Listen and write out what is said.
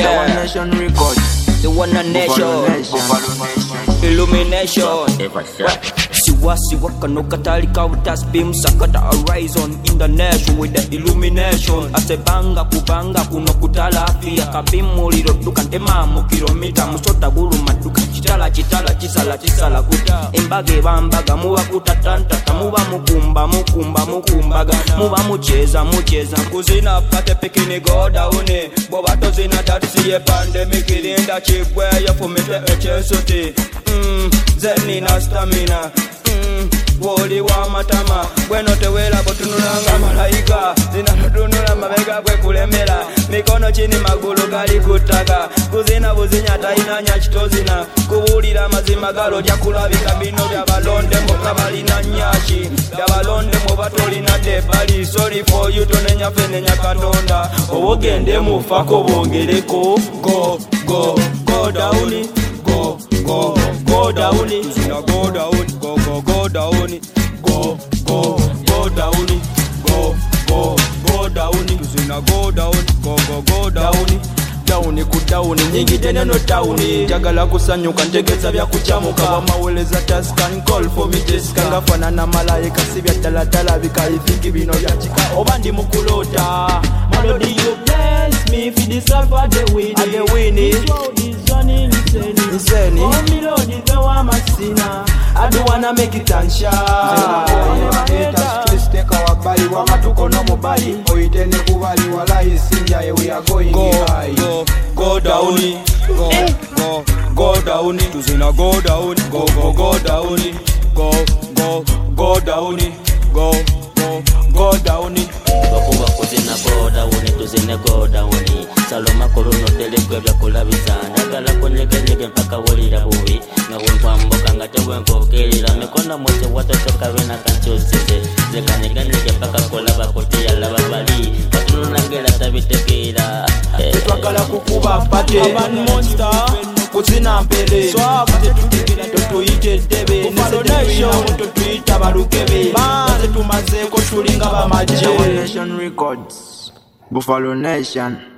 One Nation Records. The One Nation. Illumination. Siwa kano katalika utasbim sakata horizon in the nation with the illumination. Asebanga kubanga kuno kutalafia kabimuliro tukantema mu kilomita musota bulu maduka chitala chisala kuta embage bambaga muba kutatanta muba mukumbaga muba mucheza kuzina pate pikini go down bobato zina tatsi pandemic ilinda chigwe yafumite echesote zeni na stamina woli wa matama bweno tewela botunulanga malaika zinatunula mabega bwe kulemera mikono chini magulu gali kutaka kuzina buzinya tainanya chitozina kubulira mazima galo jakulabika bino bya balonde mukabali na nyashi bya balonde mu batoli na debali sorry for you tonenya fenenya katonda obogende mufako bongereko go down go down zina go down go down go down zina go down down ku down nyingi tena no down jagala kusanyuka ntegeza bya kuchamuka bamaweleza task and call for me just kangafana na malaika sibya talatala bikaifiki bino byachika obandi mukulota melody you bless me for this alpha the winning insane oh melody the wa masina I don't wanna make it and shine haters take our body wa matuko no mobile oitene kubali wala isinja we are going high go down go down tuzina go down go down go down go down bakuba kuzina go down saloma kolono telegwe bya kulabizana kala konyegenge mpaka wolira bubi na wempamboka ngatewenkokelera mekona mose watotoka bena kanchosese zekanyeganyege mpaka kolaba kotiya laba bali batunangela tabitekera twakala kukuba pate aban monster kuzina mpele swabate tutekera totoyite debe nation totoyita balukebe baze tumaze ko tulinga bamaje One Nation Records Buffalo Nation.